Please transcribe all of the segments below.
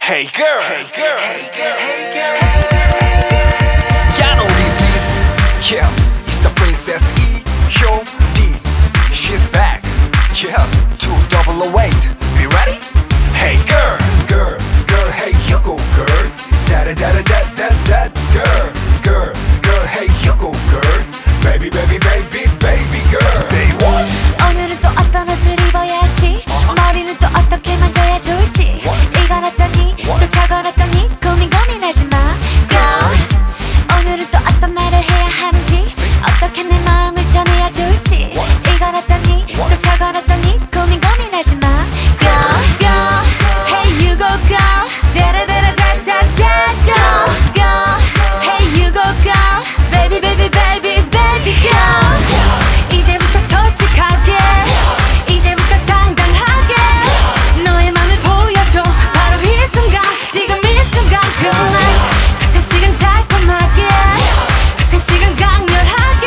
Hey girl, hey girl, hey girl, hey girl. You know this is, yeah, it's the Princess E Hyun-D. She's back, yeah, 2008. Be ready? Hey girl, girl, girl, hey you go girl. Da da da da da da girl, girl, girl, hey you go girl. Baby, baby, baby, baby girl. Say what? 오늘은 또 어떤 옷을 입어야 할지 머리는 또 어떻게 만져야 좋을지 이건 어떠니 또 저건 어떠니 고민하지 마 girl. 오늘은 또 어떤 말을 해야 하는지 어떻게 내 마음을 전해야 좋을지 이건 어떠니 또 저건 어떠니 고민하지 마 girl, girl. Hey you go girl. 다라다라다다다 girl, girl. Hey you go girl. Baby, baby, baby, baby girl. 이제부터 솔직하게 이제부터 당당하게 너의 맘을 보여줘 바로 이 순간 지금 이 순간 tonight 같은 시간 달콤하게 같은 시간 강렬하게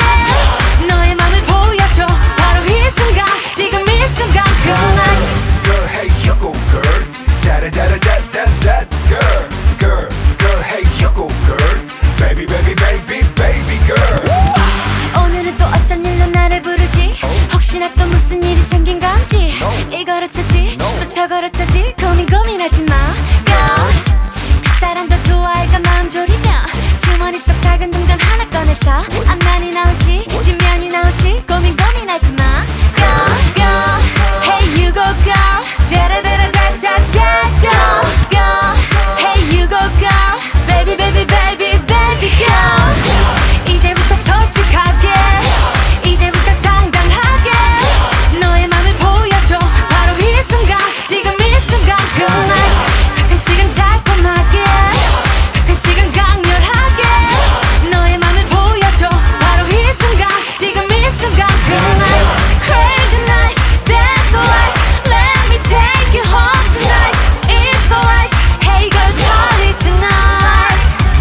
너의 맘을 보여줘 바로 이 순간 지금 이 순간 tonight Girl, hey you go girl. Da da da da da da girl, girl, girl, hey you go girl. Baby, baby, baby, baby girl. 오늘은 또 어쩐 일로 나를 부르지 혹시나 또 무슨 일이 생긴 건지 이걸 어쩌지 또 저걸 어쩌지 고민하지 마 girl. 그 사람도 좋아할까 마음 졸이면 주머니 속 작은 동전 하나 꺼내서 앞면이 나올지 뒷면이 나올지 고민하지 마 girl, girl. Hey you go girl. 다라다라다다다 girl, girl. Hey you go girl. Baby, baby, baby, baby girl. 이제부터 솔직하게 이제부터 당당하게 너의 맘을 보여줘 바로 이 순간 지금 이 순간 tonight 같은 시간 달콤하게 같은 시간 강렬하게 너의 맘을 보여줘 바로 이 순간 지금 이 순간 tonight crazy night dance alright let me take you home tonight it's alright hey girl party tonight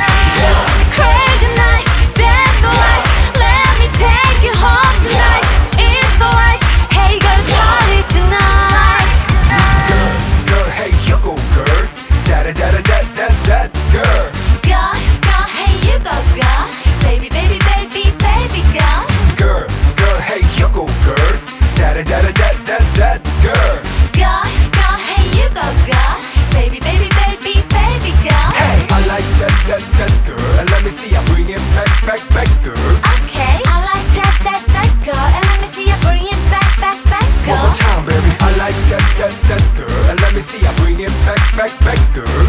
crazy night dance alright let me take you home tonight it's alright hey girl party tonight Girl, hey you go girl. Da da da da da da girl. girl, girl, hey you go girl baby, baby, baby, baby girl Girl, girl, hey you go girl. Da da da da da da girl. girl, girl, hey you go girl baby, baby, baby, baby girl Hey, I like that girl. And let me see ya bring it back girl. okay I like that girl and let me see you bring it back One girl more time, baby. I like that girl. And let me see ya bring it back girl.